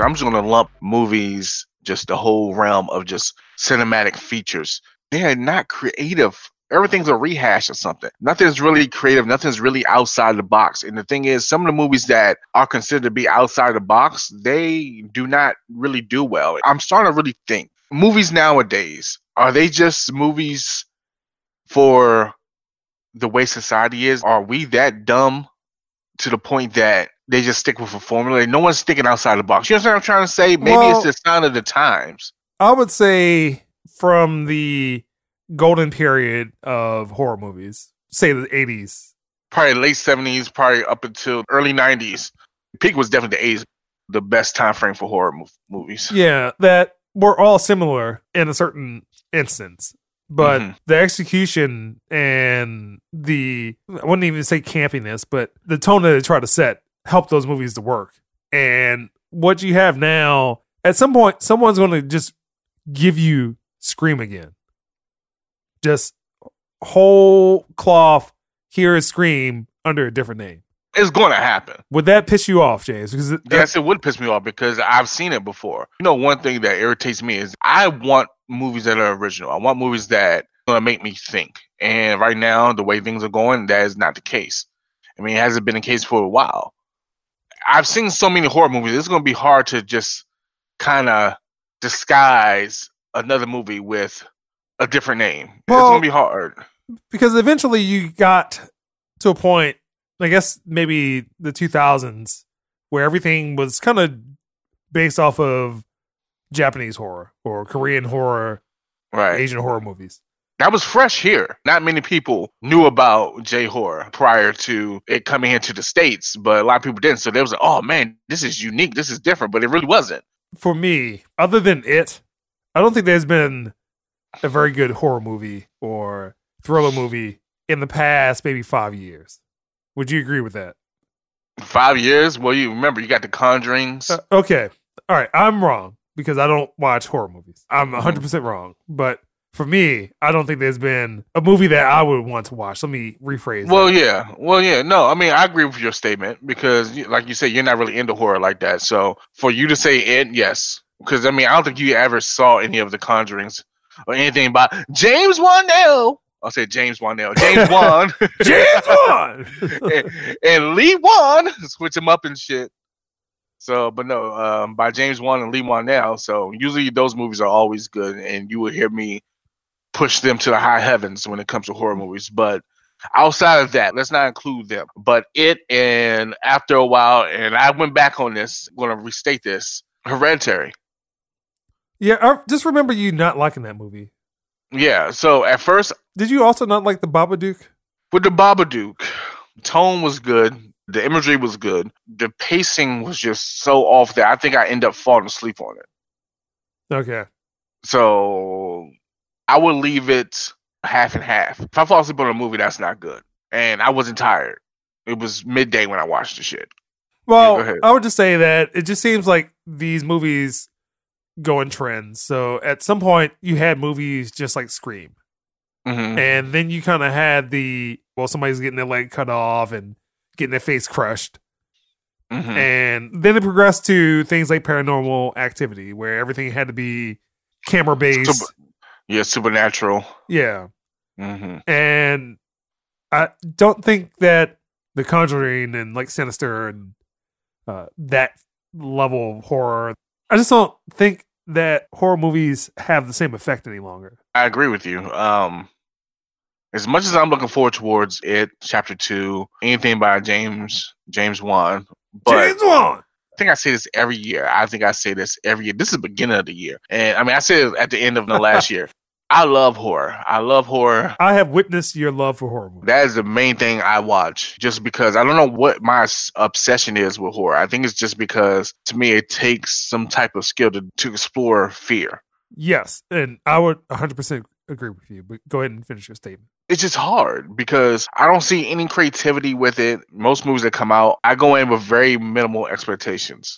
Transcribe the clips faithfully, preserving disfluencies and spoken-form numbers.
I'm just going to lump movies, just the whole realm of just cinematic features. They are not creative. Everything's a rehash of something. Nothing's really creative. Nothing's really outside the box. And the thing is, some of the movies that are considered to be outside the box, they do not really do well. I'm starting to really think, movies nowadays, are they just movies for the way society is? Are we that dumb to the point that they just stick with a formula? No one's thinking outside the box. You know what I'm trying to say? Maybe well, it's the sign of the times. I would say from the golden period of horror movies, say the eighties. Probably late seventies, probably up until early nineties. Peak was definitely the eighties, the best time frame for horror mo- movies. Yeah, that were all similar in a certain instance. But mm-hmm. the execution and the, I wouldn't even say campiness, but the tone that they try to set helped those movies to work. And what you have now, at some point, someone's going to just give you Scream again. Just whole cloth, here is Scream under a different name. It's going to happen. Would that piss you off, James? Because it, yes, it would piss me off because I've seen it before. You know, one thing that irritates me is I want movies that are original. I want movies that are going to make me think. And right now, the way things are going, that is not the case. I mean, it hasn't been the case for a while. I've seen so many horror movies. It's going to be hard to just kind of disguise another movie with a different name. Well, it's going to be hard. Because eventually you got to a point, I guess maybe the two thousands, where everything was kind of based off of Japanese horror or Korean horror, right? Asian horror movies. That was fresh here. Not many people knew about J-horror prior to it coming into the States, but a lot of people didn't. So there was like, oh man, this is unique. This is different, but it really wasn't. For me, other than it, I don't think there's been a very good horror movie or thriller movie in the past maybe five years. Would you agree with that? Five years? Well, you remember, you got The Conjurings. Uh, okay. All right. I'm wrong because I don't watch horror movies. I'm one hundred percent wrong. But for me, I don't think there's been a movie that I would want to watch. Let me rephrase Well, that. yeah. Well, yeah. No, I mean, I agree with your statement because, like you said, you're not really into horror like that. So for you to say it, yes. Because, I mean, I don't think you ever saw any of The Conjurings or anything about James Wan-L. I'll say James Wan-L. James Wan. James Wan! and, and Lee Wan. Switch him up and shit. So, but no, um, by James Wan and Lee Wan-L. So usually those movies are always good, and you will hear me push them to the high heavens when it comes to horror movies. But outside of that, let's not include them. But it, and after a while, and I went back on this, I'm going to restate this, Hereditary. Yeah, I just remember you not liking that movie. Yeah, so at first... Did you also not like The Babadook? With The Babadook, tone was good. The imagery was good. The pacing was just so off that I think I ended up falling asleep on it. Okay. So I would leave it half and half. If I fall asleep on a movie, that's not good. And I wasn't tired. It was midday when I watched the shit. Well, yeah, I would just say that it just seems like these movies go in trends. So at some point you had movies just like Scream. Mm-hmm. And then you kind of had the, well, somebody's getting their leg cut off and getting their face crushed. Mm-hmm. And then it progressed to things like Paranormal Activity, where everything had to be camera based. Super, yeah, supernatural. Yeah. Mm-hmm. And I don't think that The Conjuring and like Sinister and uh, that level of horror, I just don't think that horror movies have the same effect any longer. I agree with you. Um, as much as I'm looking forward towards it, Chapter Two, anything by James James Wan, but James Wan. I think I say this every year. I think I say this every year. This is the beginning of the year, and I mean I say it at the end of the last year. I love horror. I love horror. I have witnessed your love for horror movies. That is the main thing I watch, just because I don't know what my obsession is with horror. I think it's just because, to me, it takes some type of skill to, to explore fear. Yes, and I would one hundred percent agree with you, but go ahead and finish your statement. It's just hard because I don't see any creativity with it. Most movies that come out, I go in with very minimal expectations.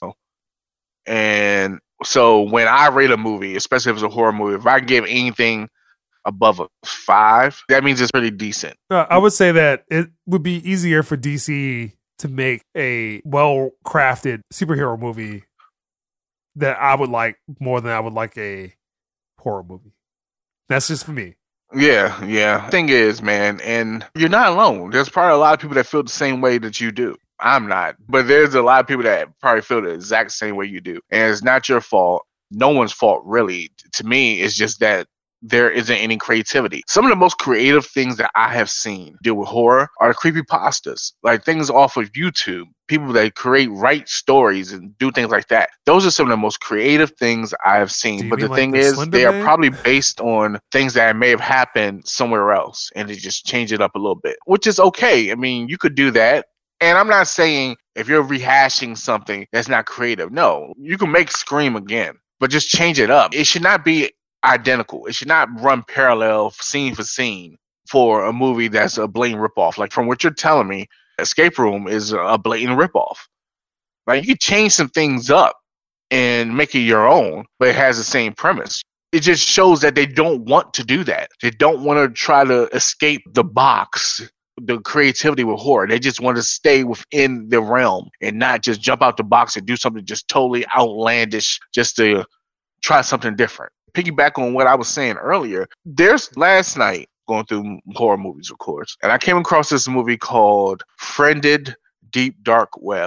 And so when I rate a movie, especially if it's a horror movie, if I give anything above a five, that means it's pretty decent. Uh, I would say that it would be easier for D C to make a well-crafted superhero movie that I would like more than I would like a horror movie. That's just for me. Yeah, yeah. Thing is, man, and you're not alone. There's probably a lot of people that feel the same way that you do. I'm not, but there's a lot of people that probably feel the exact same way you do, and it's not your fault. No one's fault, really. To me, it's just that there isn't any creativity. Some of the most creative things that I have seen deal with horror are the creepypastas, like things off of YouTube. People that create, write stories and do things like that. Those are some of the most creative things I have seen. But the like thing the is, Slender they Man? are probably based on things that may have happened somewhere else, and they just change it up a little bit, which is okay. I mean, you could do that. And I'm not saying if you're rehashing something that's not creative. No, you can make Scream again, but just change it up. It should not be identical. It should not run parallel scene for scene for a movie that's a blatant ripoff. Like from what you're telling me, Escape Room is a blatant ripoff. Like you could change some things up and make it your own, but it has the same premise. It just shows that they don't want to do that. They don't want to try to escape the box, the creativity with horror. They just want to stay within the realm and not just jump out the box and do something just totally outlandish just to try something different. Piggyback on what I was saying earlier, there's last night going through horror movies, of course, and I came across this movie called Friended Deep Dark Web.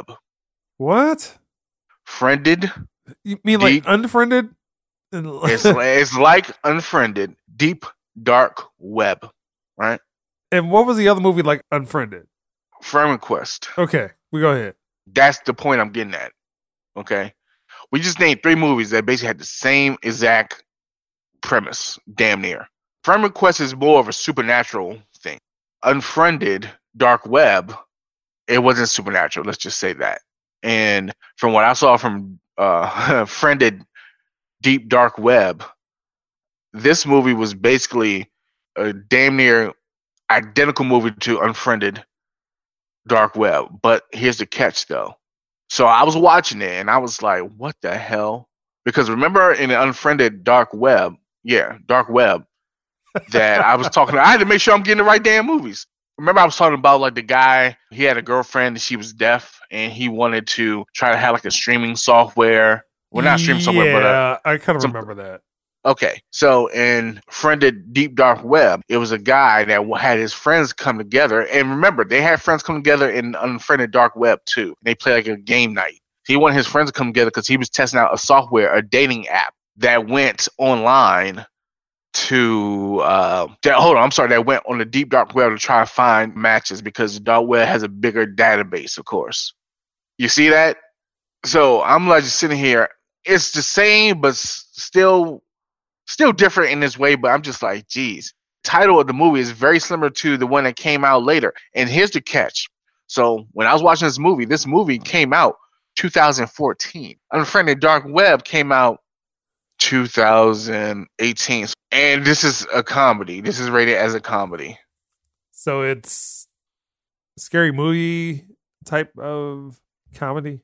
What? Friended? You mean like Deep, Unfriended? it's, it's like Unfriended Deep Dark Web, right? And what was the other movie like Unfriended? Friend Request. Okay, we go ahead. That's the point I'm getting at. Okay? We just named three movies that basically had the same exact premise, damn near. Friend Request is more of a supernatural thing. Unfriended Dark Web, it wasn't supernatural, let's just say that. And from what I saw from uh, Friended Deep Dark Web, this movie was basically a damn near identical movie to Unfriended Dark Web. But here's the catch, though. So I was watching it, and I was like, what the hell? Because remember in the Unfriended Dark Web, yeah, Dark Web, that I was talking about, I had to make sure I'm getting the right damn movies. Remember I was talking about like the guy, he had a girlfriend and she was deaf, and he wanted to try to have like a streaming software. Well, not streaming software, but yeah, I kind of some- remember that. Okay, so in Friended Deep Dark Web, it was a guy that had his friends come together. And remember, they had friends come together in Unfriended Dark Web too. They played like a game night. He wanted his friends to come together because he was testing out a software, a dating app that went online to, uh, that, hold on, I'm sorry, that went on the Deep Dark Web to try to find matches because the Dark Web has a bigger database, of course. You see that? So I'm like just sitting here. It's the same, but still... Still different in this way, but I'm just like, geez. Title of the movie is very similar to the one that came out later. And here's the catch. So when I was watching this movie, this movie came out two thousand fourteen. Unfriended Dark Web came out two thousand eighteen. And this is a comedy. This is rated as a comedy. So it's a scary movie type of comedy?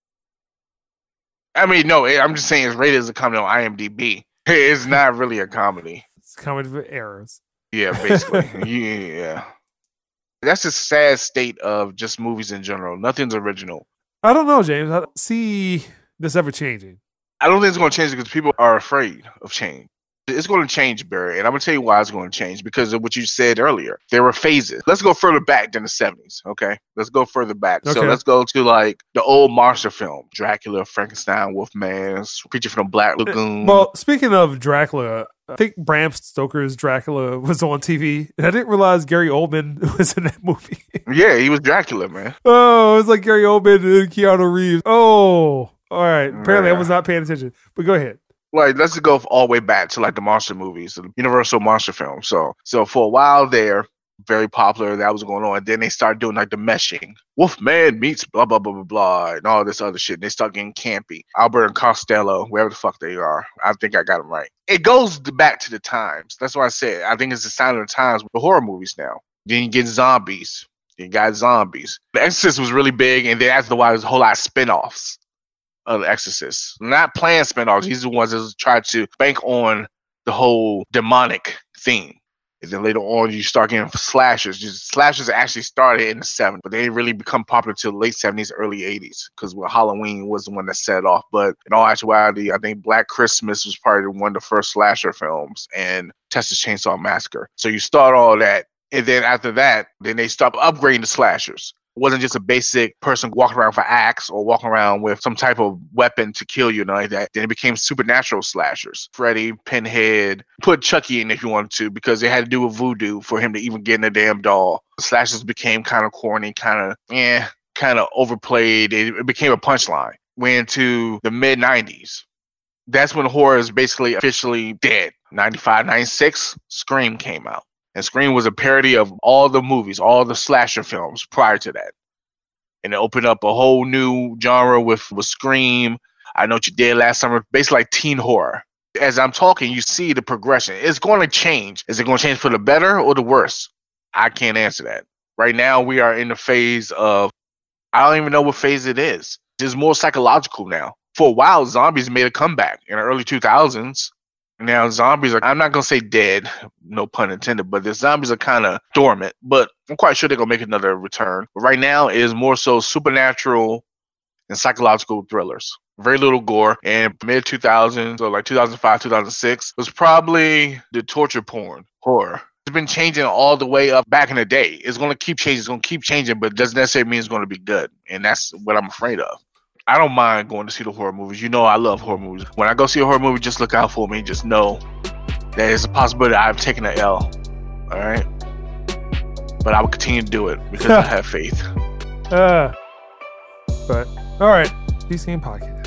I mean, no, I'm just saying it's rated as a comedy on IMDb. It's not really a comedy. It's comedy for errors. Yeah, basically. Yeah. That's a sad state of just movies in general. Nothing's original. I don't know, James. I don't see this ever changing. I don't think it's going to change because people are afraid of change. It's going to change, Barry, and I'm going to tell you why it's going to change, because of what you said earlier. There were phases. Let's go further back than the seventies, okay? Let's go further back. Okay. So let's go to, like, the old monster film. Dracula, Frankenstein, Wolfman, Creature from the Black Lagoon. Well, speaking of Dracula, I think Bram Stoker's Dracula was on T V, and I didn't realize Gary Oldman was in that movie. Yeah, he was Dracula, man. Oh, it was like Gary Oldman and Keanu Reeves. Oh, all right. Apparently Yeah. I was not paying attention, but go ahead. Like, let's go all the way back to like the monster movies, the Universal monster films. So, so for a while there, very popular. That was going on. And then they started doing like the meshing. Wolfman meets blah blah blah blah blah, and all this other shit. And they start getting campy. Albert and Costello, wherever the fuck they are. I think I got them right. It goes back to the times. That's what I said. I think it's the sign of the times with horror movies now. Then you get zombies. You got zombies. The Exorcist was really big, and then after a while, there's a whole lot of spin-offs of The Exorcist. Not planned spin-offs. These are the ones that tried to bank on the whole demonic theme. And then later on, you start getting slashers. Just, slashers actually started in the seventies, but they didn't really become popular till the late seventies, early eighties, because well, Halloween was the one that set it off. But in all actuality, I think Black Christmas was probably one of the first slasher films, and Texas Chainsaw Massacre. So you start all that, and then after that, then they stop upgrading the slashers. It wasn't just a basic person walking around with an axe or walking around with some type of weapon to kill you and like that. Then it became supernatural slashers. Freddy, Pinhead, put Chucky in if you wanted to, because they had to do with voodoo for him to even get in a damn doll. The slashers became kind of corny, kind of, eh, kind of overplayed. It, it became a punchline. Went into the mid nineties. That's when horror is basically officially dead. ninety-five, ninety-six, Scream came out. And Scream was a parody of all the movies, all the slasher films prior to that. And it opened up a whole new genre with, with Scream, I Know What You Did Last Summer, basically like teen horror. As I'm talking, you see the progression. It's going to change. Is it going to change for the better or the worse? I can't answer that. Right now, we are in the phase of, I don't even know what phase it is. It's more psychological now. For a while, zombies made a comeback in the early two thousands. Now, zombies are, I'm not going to say dead, no pun intended, but the zombies are kind of dormant, but I'm quite sure they're going to make another return. But right now, it is more so supernatural and psychological thrillers. Very little gore. And mid two thousands, or like two thousand five, two thousand six, was probably the torture porn horror. It's been changing all the way up back in the day. It's going to keep changing. It's going to keep changing, but it doesn't necessarily mean it's going to be good. And that's what I'm afraid of. I don't mind going to see the horror movies. You know I love horror movies. When I go see a horror movie, just look out for me. Just know that it's a possibility I've taken an L. All right? But I will continue to do it because I have faith. Uh, but, all right. D C M Podcast.